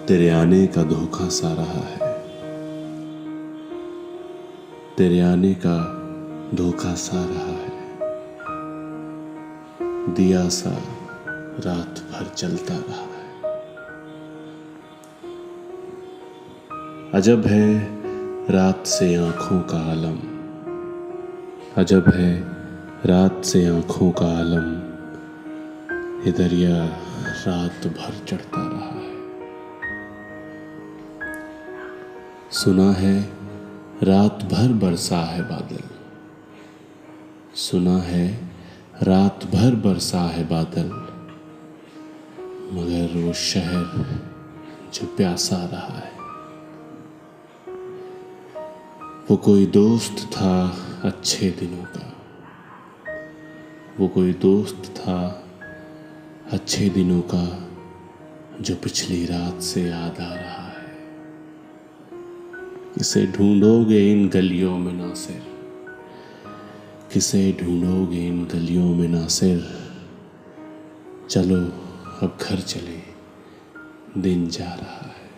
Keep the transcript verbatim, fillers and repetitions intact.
तेरे आने का धोखा सा रहा है, तेरे आने का धोखा सा रहा है। दिया सा रात भर जलता रहा है। अजब है रात से आंखों का आलम, अजब है रात से आंखों का आलम। ये दरिया रात भर चढ़ता रहा है। सुना है रात भर बरसा है बादल, सुना है रात भर बरसा है बादल। मगर वो शहर जो प्यासा रहा है, वो कोई दोस्त था अच्छे दिनों का, वो कोई दोस्त था अच्छे दिनों का, जो पिछली रात से याद आ रहा है। किसे ढूंढोगे इन गलियों में नासिर, किसे ढूंढोगे इन गलियों में नासिर। चलो अब घर चले, दिन जा रहा है।